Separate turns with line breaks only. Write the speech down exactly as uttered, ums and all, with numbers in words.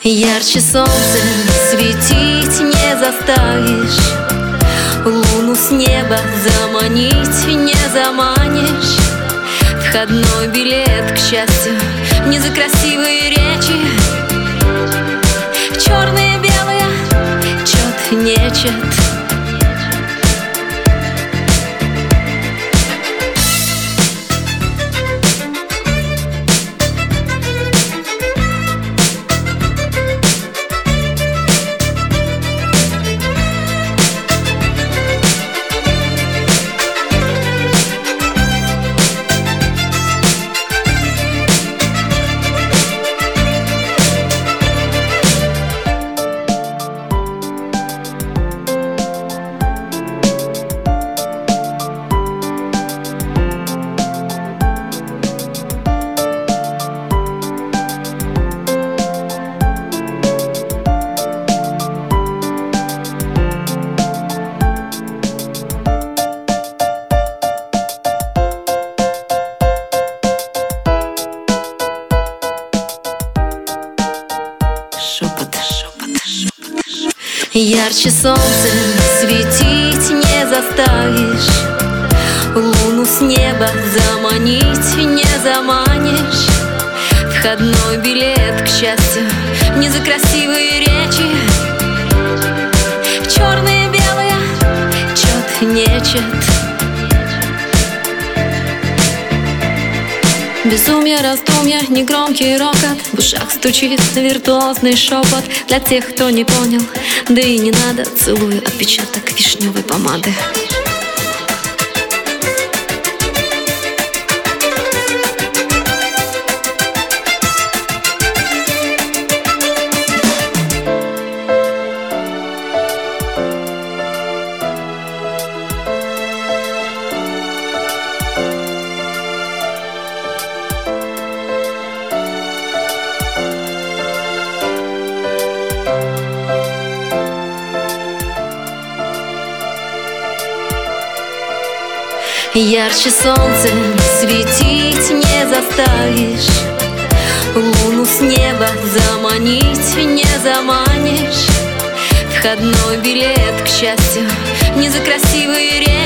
Ярче солнце светить не заставишь, луну с неба заманить не заманишь. Входной билет, к счастью, не за красивые речи. Черные, белые, чет, нечет. Шепот, шепот, шепот, шепот. Ярче солнце светить не заставишь, луну с неба заманить не заманишь. Входной билет, к счастью, не за красивые речи. Черные, белые, чет, нечет. Безумие, раздумья, негромкий рокот, в ушах стучит виртуозный шепот. Для тех, кто не понял, да и не надо, целую отпечаток вишневой помады. Ярче солнце светить не заставишь, луну с неба заманить не заманишь. Входной билет, к счастью, не за красивые речи.